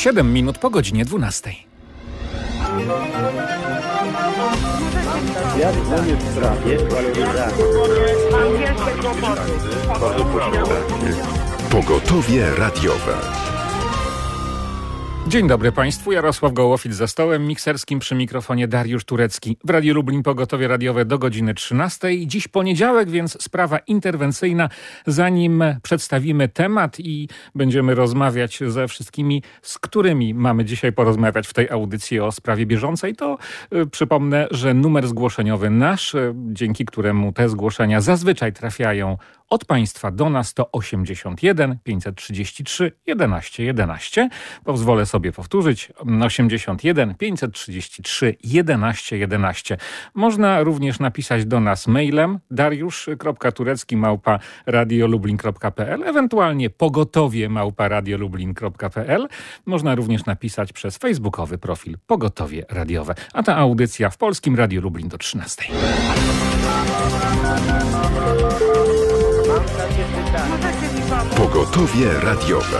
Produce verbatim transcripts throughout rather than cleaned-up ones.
siedem minut po godzinie dwunastej. Ja dzwonię w sprawie waloryzacji. Pogotowie radiowe. Dzień dobry Państwu, Jarosław Gołofit za stołem mikserskim, przy mikrofonie Dariusz Turecki. W Radiu Lublin pogotowie radiowe do godziny trzynastej. Dziś poniedziałek, więc sprawa interwencyjna. Zanim przedstawimy temat i będziemy rozmawiać ze wszystkimi, z którymi mamy dzisiaj porozmawiać w tej audycji o sprawie bieżącej, to y, przypomnę, że numer zgłoszeniowy nasz, y, dzięki któremu te zgłoszenia zazwyczaj trafiają od Państwa do nas, to osiemdziesiąt jeden pięćset trzydzieści trzy jedenaście jedenaście. Pozwolę sobie powtórzyć. osiemdziesiąt jeden pięćset trzydzieści trzy jedenaście jedenaście. Można również napisać do nas mailem dariusz kropka turecki małpa radiolublin kropka p l, ewentualnie pogotowie małpa radiolublin kropka p l. Można również napisać przez facebookowy profil Pogotowie Radiowe. A ta audycja w Polskim Radiu Lublin do trzynastej. Pogotowie radiowe.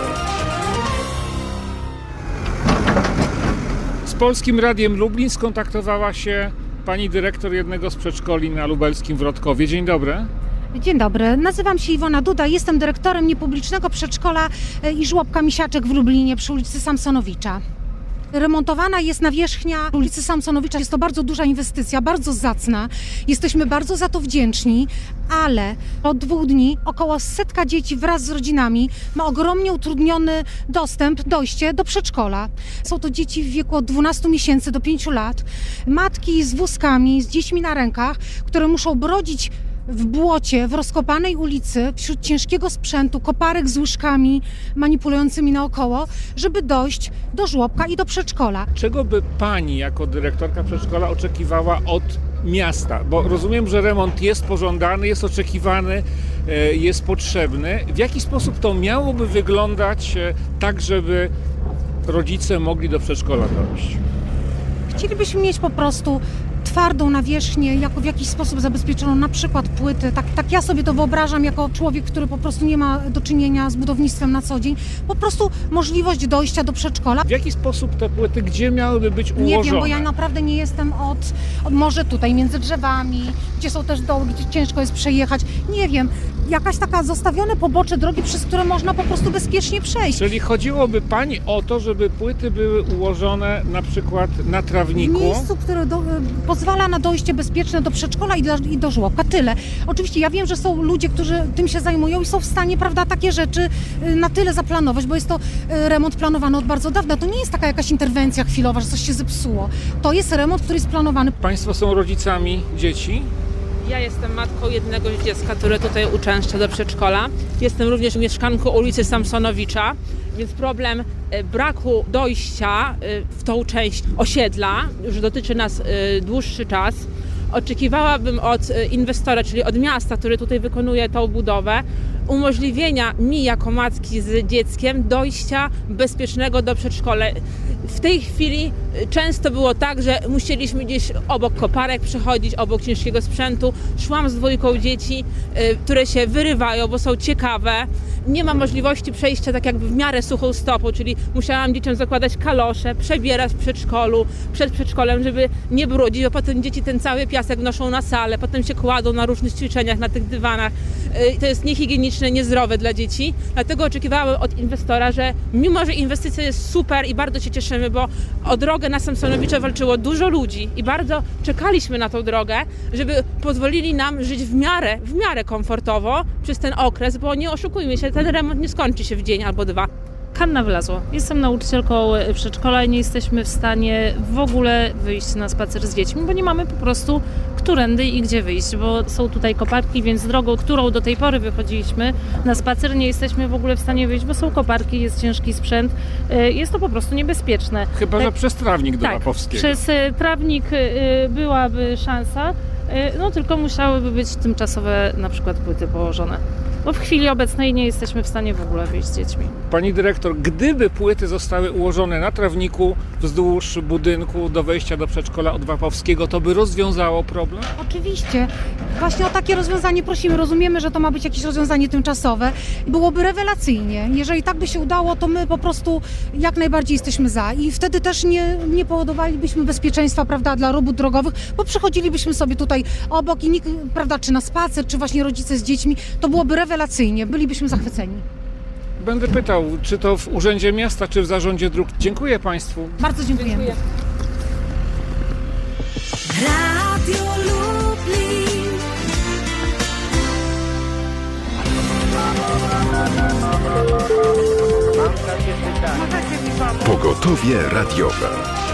Z Polskim Radiem Lublin skontaktowała się pani dyrektor jednego z przedszkoli na lubelskim Wrodkowie. Dzień dobry. Dzień dobry, nazywam się Iwona Duda, jestem dyrektorem niepublicznego przedszkola i żłobka Misiaczek w Lublinie przy ulicy Samsonowicza. Remontowana jest nawierzchnia ulicy Samsonowicza. Jest to bardzo duża inwestycja, bardzo zacna. Jesteśmy bardzo za to wdzięczni, ale od dwóch dni około setka dzieci wraz z rodzinami ma ogromnie utrudniony dostęp, dojście do przedszkola. Są to dzieci w wieku od dwunastu miesięcy do pięciu lat. Matki z wózkami, z dziećmi na rękach, które muszą brodzić w błocie, w rozkopanej ulicy, wśród ciężkiego sprzętu, koparek z łyżkami manipulującymi naokoło, żeby dojść do żłobka i do przedszkola. Czego by pani jako dyrektorka przedszkola oczekiwała od miasta? Bo rozumiem, że remont jest pożądany, jest oczekiwany, jest potrzebny. W jaki sposób to miałoby wyglądać tak, żeby rodzice mogli do przedszkola dojść? Chcielibyśmy mieć po prostu twardą nawierzchnię, jako w jakiś sposób zabezpieczoną, na przykład płyty. Tak, tak ja sobie to wyobrażam jako człowiek, który po prostu nie ma do czynienia z budownictwem na co dzień. Po prostu możliwość dojścia do przedszkola. W jaki sposób te płyty, gdzie miałyby być ułożone? Nie wiem, bo ja naprawdę nie jestem od, od może tutaj między drzewami, gdzie są też doły, gdzie ciężko jest przejechać. Nie wiem, jakaś taka zostawione pobocze drogi, przez które można po prostu bezpiecznie przejść. Czyli chodziłoby pani o to, żeby płyty były ułożone na przykład na trawniku? W miejscu, które do, pozwala na dojście bezpieczne do przedszkola i do, i do żłobka. Tyle. Oczywiście ja wiem, że są ludzie, którzy tym się zajmują i są w stanie, prawda, takie rzeczy na tyle zaplanować, bo jest to remont planowany od bardzo dawna. To nie jest taka jakaś interwencja chwilowa, że coś się zepsuło. To jest remont, który jest planowany. Państwo są rodzicami dzieci? Ja jestem matką jednego dziecka, które tutaj uczęszcza do przedszkola. Jestem również mieszkanką ulicy Samsonowicza, więc problem braku dojścia w tą część osiedla już dotyczy nas dłuższy czas. Oczekiwałabym od inwestora, czyli od miasta, który tutaj wykonuje tą budowę, umożliwienia mi jako matki z dzieckiem dojścia bezpiecznego do przedszkola. W tej chwili często było tak, że musieliśmy gdzieś obok koparek przechodzić, obok ciężkiego sprzętu. Szłam z dwójką dzieci, które się wyrywają, bo są ciekawe. Nie ma możliwości przejścia tak jakby w miarę suchą stopą, czyli musiałam dzieciom zakładać kalosze, przebierać w przedszkolu, przed przedszkolem, żeby nie brudzić, bo potem dzieci ten cały piasek wnoszą na salę, potem się kładą na różnych ćwiczeniach, na tych dywanach. To jest niehigieniczne, niezdrowe dla dzieci. Dlatego oczekiwałam od inwestora, że mimo, że inwestycja jest super i bardzo się cieszymy, bo o drogę na Samsonowicza walczyło dużo ludzi i bardzo czekaliśmy na tą drogę, żeby pozwolili nam żyć w miarę, w miarę komfortowo przez ten okres, bo nie oszukujmy się, ten remont nie skończy się w dzień albo dwa. Hanna Wlazło. Jestem nauczycielką przedszkola i nie jesteśmy w stanie w ogóle wyjść na spacer z dziećmi, bo nie mamy po prostu którędy i gdzie wyjść, bo są tutaj koparki, więc drogą, którą do tej pory wychodziliśmy na spacer, nie jesteśmy w ogóle w stanie wyjść, bo są koparki, jest ciężki sprzęt, jest to po prostu niebezpieczne. Chyba, tak, że przez trawnik do tak, Łapowskiego. Przez trawnik byłaby szansa, no tylko musiałyby być tymczasowe na przykład płyty położone. bo w chwili obecnej nie jesteśmy w stanie w ogóle wyjść z dziećmi. Pani dyrektor, gdyby płyty zostały ułożone na trawniku wzdłuż budynku do wejścia do przedszkola Odwapowskiego, to by rozwiązało problem? Oczywiście. Właśnie o takie rozwiązanie prosimy. Rozumiemy, że to ma być jakieś rozwiązanie tymczasowe. Byłoby rewelacyjnie. Jeżeli tak by się udało, to my po prostu jak najbardziej jesteśmy za. I wtedy też nie, nie powodowalibyśmy bezpieczeństwa, prawda, dla robót drogowych, bo przychodzilibyśmy sobie tutaj obok i nikt, prawda, czy na spacer, czy właśnie rodzice z dziećmi, to byłoby rewelacyjnie. Bylibyśmy zachwyceni. Będę pytał, czy to w Urzędzie Miasta, czy w Zarządzie Dróg. Dziękuję Państwu. Bardzo dziękujemy. Dziękuję. Radio Lublin. Mam takie pytanie. Pogotowie radiowe.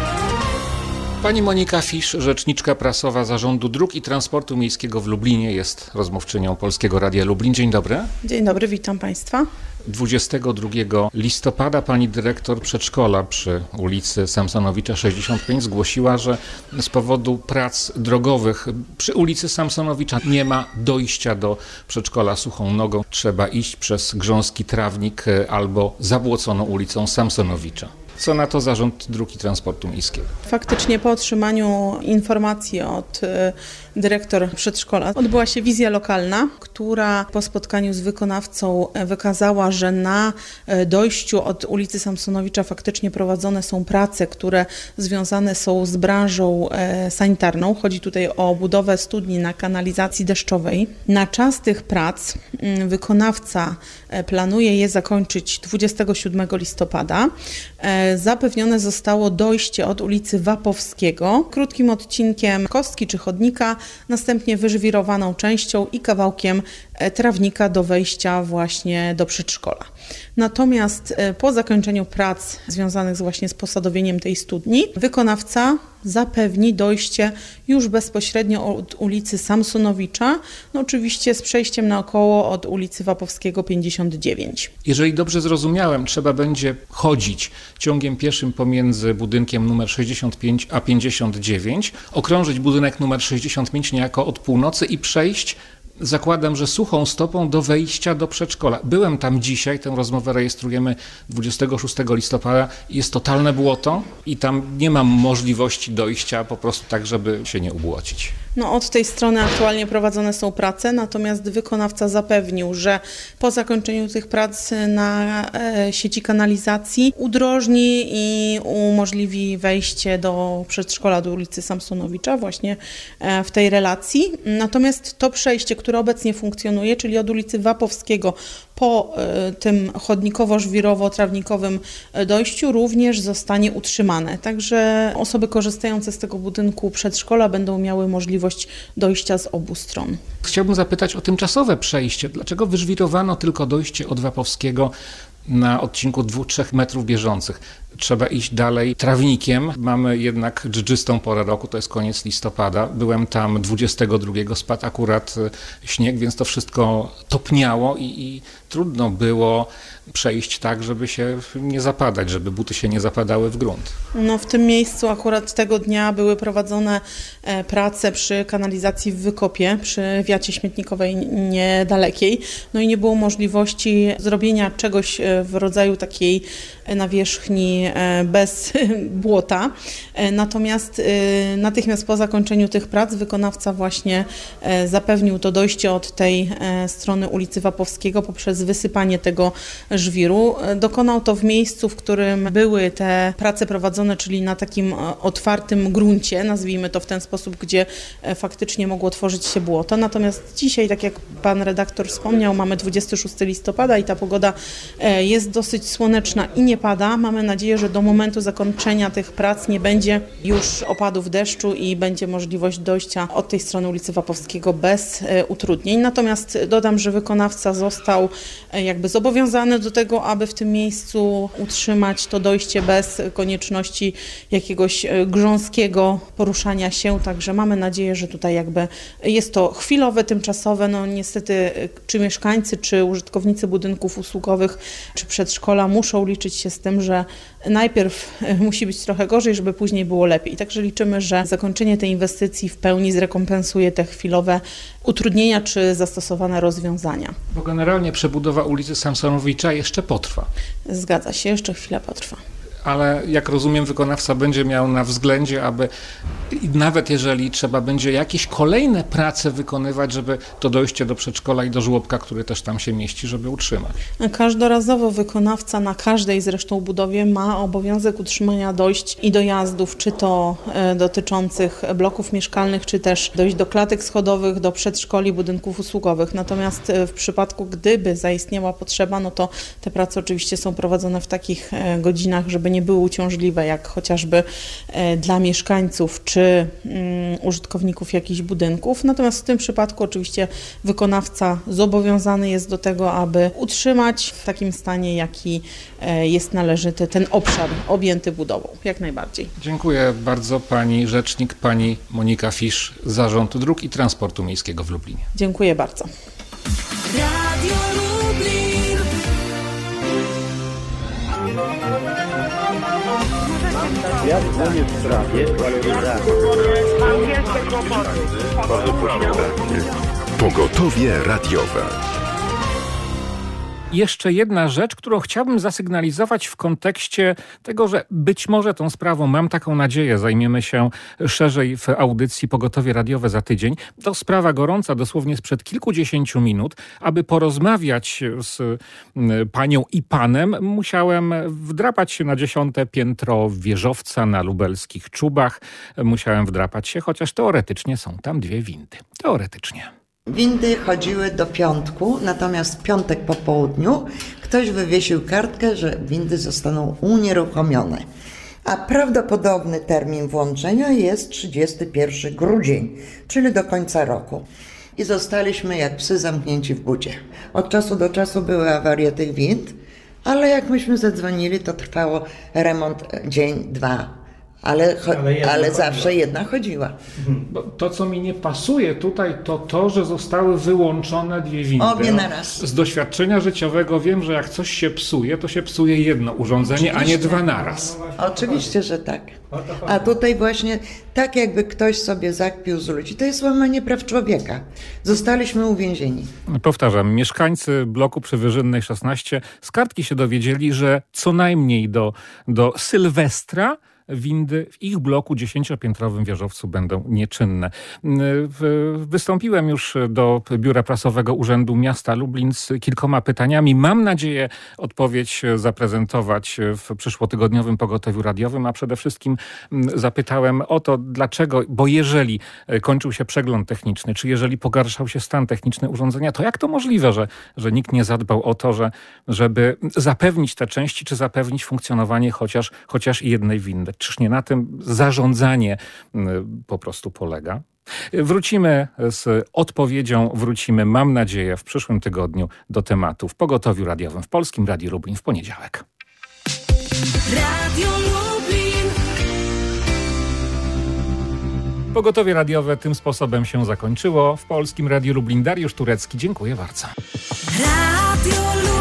Pani Monika Fisz, rzeczniczka prasowa Zarządu Dróg i Transportu Miejskiego w Lublinie, jest rozmówczynią Polskiego Radia Lublin. Dzień dobry. Dzień dobry, witam Państwa. dwudziestego drugiego listopada pani dyrektor przedszkola przy ulicy Samsonowicza sześćdziesiąt pięć zgłosiła, że z powodu prac drogowych przy ulicy Samsonowicza nie ma dojścia do przedszkola suchą nogą. Trzeba iść przez grząski trawnik albo zabłoconą ulicą Samsonowicza. Co na to Zarząd Dróg i Transportu Miejskiego? Faktycznie po otrzymaniu informacji od y, dyrektor przedszkola odbyła się wizja lokalna, która po spotkaniu z wykonawcą wykazała, że na y, dojściu od ulicy Samsonowicza faktycznie prowadzone są prace, które związane są z branżą y, sanitarną. Chodzi tutaj o budowę studni na kanalizacji deszczowej. Na czas tych prac y, wykonawca y, planuje je zakończyć dwudziestego siódmego listopada. Y, Zapewnione zostało dojście od ulicy Wapowskiego krótkim odcinkiem kostki czy chodnika, następnie wyżwirowaną częścią i kawałkiem trawnika do wejścia właśnie do przedszkola. Natomiast po zakończeniu prac związanych z właśnie z posadowieniem tej studni, wykonawca zapewni dojście już bezpośrednio od ulicy Samsonowicza, no oczywiście z przejściem naokoło od ulicy Wapowskiego pięćdziesiąt dziewięć. Jeżeli dobrze zrozumiałem, trzeba będzie chodzić ciągiem pieszym pomiędzy budynkiem numer sześćdziesiąt pięć a pięćdziesiąt dziewięć, okrążyć budynek numer sześćdziesiąt pięć niejako od północy i przejść, zakładam, że suchą stopą do wejścia do przedszkola. Byłem tam dzisiaj, tę rozmowę rejestrujemy dwudziestego szóstego listopada. Jest totalne błoto i tam nie mam możliwości dojścia po prostu tak, żeby się nie ubłocić. No, od tej strony aktualnie prowadzone są prace, natomiast wykonawca zapewnił, że po zakończeniu tych prac na e, sieci kanalizacji udrożni i umożliwi wejście do przedszkola do ulicy Samsonowicza właśnie e, w tej relacji. Natomiast to przejście, które obecnie funkcjonuje, czyli od ulicy Wapowskiego po e, tym chodnikowo-żwirowo-trawnikowym dojściu również zostanie utrzymane. Także osoby korzystające z tego budynku przedszkola będą miały możliwość dojścia z obu stron. Chciałbym zapytać o tymczasowe przejście. Dlaczego wyżwirowano tylko dojście od Wapowskiego na odcinku dwóch do trzech metrów bieżących? Trzeba iść dalej trawnikiem. Mamy jednak dżdżystą porę roku, to jest koniec listopada. Byłem tam dwudziestego drugiego, spadł akurat śnieg, więc to wszystko topniało i, i trudno było przejść tak, żeby się nie zapadać, żeby buty się nie zapadały w grunt. No, w tym miejscu akurat tego dnia były prowadzone e, prace przy kanalizacji w Wykopie, przy wiacie śmietnikowej niedalekiej. No i nie było możliwości zrobienia czegoś e, w rodzaju takiej e, nawierzchni e, bez błota. E, natomiast e, natychmiast po zakończeniu tych prac wykonawca właśnie e, zapewnił to dojście od tej e, strony ulicy Wapowskiego poprzez wysypanie tego żwiru. Dokonał to w miejscu, w którym były te prace prowadzone, czyli na takim otwartym gruncie, nazwijmy to w ten sposób, gdzie faktycznie mogło tworzyć się błoto. Natomiast dzisiaj, tak jak pan redaktor wspomniał, mamy dwudziestego szóstego listopada i ta pogoda jest dosyć słoneczna i nie pada. Mamy nadzieję, że do momentu zakończenia tych prac nie będzie już opadów deszczu i będzie możliwość dojścia od tej strony ulicy Wapowskiego bez utrudnień. Natomiast dodam, że wykonawca został jakby zobowiązany do tego, aby w tym miejscu utrzymać to dojście bez konieczności jakiegoś grząskiego poruszania się, także mamy nadzieję, że tutaj jakby jest to chwilowe, tymczasowe. No niestety czy mieszkańcy, czy użytkownicy budynków usługowych, czy przedszkola muszą liczyć się z tym, że najpierw musi być trochę gorzej, żeby później było lepiej. Także liczymy, że zakończenie tej inwestycji w pełni zrekompensuje te chwilowe utrudnienia czy zastosowane rozwiązania. Bo generalnie przebudowa ulicy Samsonowicza jeszcze potrwa. Zgadza się, jeszcze chwilę potrwa. Ale jak rozumiem, wykonawca będzie miał na względzie, aby nawet jeżeli trzeba będzie jakieś kolejne prace wykonywać, żeby to dojście do przedszkola i do żłobka, który też tam się mieści, żeby utrzymać. Każdorazowo wykonawca na każdej zresztą budowie ma obowiązek utrzymania dojść i dojazdów, czy to e, dotyczących bloków mieszkalnych, czy też dojść do klatek schodowych, do przedszkoli, budynków usługowych. Natomiast e, w przypadku, gdyby zaistniała potrzeba, no to te prace oczywiście są prowadzone w takich e, godzinach, żeby nie były uciążliwe, jak chociażby e, dla mieszkańców czy mm, użytkowników jakichś budynków. Natomiast w tym przypadku oczywiście wykonawca zobowiązany jest do tego, aby utrzymać w takim stanie, jaki e, jest należyty ten obszar objęty budową. Jak najbardziej. Dziękuję bardzo pani rzecznik, pani Monika Fisz, Zarząd Dróg i Transportu Miejskiego w Lublinie. Dziękuję bardzo. Radio Lublin. Ja dzwonię w sprawie waloryzacji. Mam wielkie kłopoty. Pogotowie radiowe. Jeszcze jedna rzecz, którą chciałbym zasygnalizować w kontekście tego, że być może tą sprawą, mam taką nadzieję, zajmiemy się szerzej w audycji Pogotowie Radiowe za tydzień. To sprawa gorąca, dosłownie sprzed kilkudziesięciu minut. Aby porozmawiać z panią i panem, musiałem wdrapać się na dziesiąte piętro wieżowca na lubelskich Czubach. Musiałem wdrapać się, chociaż teoretycznie są tam dwie windy. Teoretycznie. Windy chodziły do piątku, natomiast w piątek po południu ktoś wywiesił kartkę, że windy zostaną unieruchomione. A prawdopodobny termin włączenia jest trzydziesty pierwszy grudzień, czyli do końca roku. I zostaliśmy jak psy zamknięci w budzie. Od czasu do czasu były awarie tych wind, ale jak myśmy zadzwonili, to trwało remont dzień, dwa. Ale, cho- ale, ale zawsze jedna chodziła. Bo to, co mi nie pasuje tutaj, to to, że zostały wyłączone dwie windy. Obie na raz. Z doświadczenia życiowego wiem, że jak coś się psuje, to się psuje jedno urządzenie, Oczywiście. a nie dwa naraz. Oczywiście, że tak. A tutaj właśnie tak jakby ktoś sobie zakpił z ludzi. To jest łamanie praw człowieka. Zostaliśmy uwięzieni. Powtarzam, mieszkańcy bloku przy Wyżynnej szesnaście z kartki się dowiedzieli, że co najmniej do, do Sylwestra windy w ich bloku dziesięciopiętrowym wieżowcu będą nieczynne. Wystąpiłem już do Biura Prasowego Urzędu Miasta Lublin z kilkoma pytaniami. Mam nadzieję odpowiedź zaprezentować w przyszłotygodniowym pogotowiu radiowym, a przede wszystkim zapytałem o to, dlaczego, bo jeżeli kończył się przegląd techniczny, czy jeżeli pogarszał się stan techniczny urządzenia, to jak to możliwe, że, że nikt nie zadbał o to, że, żeby zapewnić te części, czy zapewnić funkcjonowanie chociaż, chociaż jednej windy. Czyż nie na tym zarządzanie po prostu polega? Wrócimy z odpowiedzią, wrócimy, mam nadzieję, w przyszłym tygodniu do tematu w Pogotowiu Radiowym w Polskim Radiu Lublin w poniedziałek. Radio Lublin. Pogotowie radiowe tym sposobem się zakończyło. W Polskim Radiu Lublin Dariusz Turecki. Dziękuję bardzo. Radio Lublin.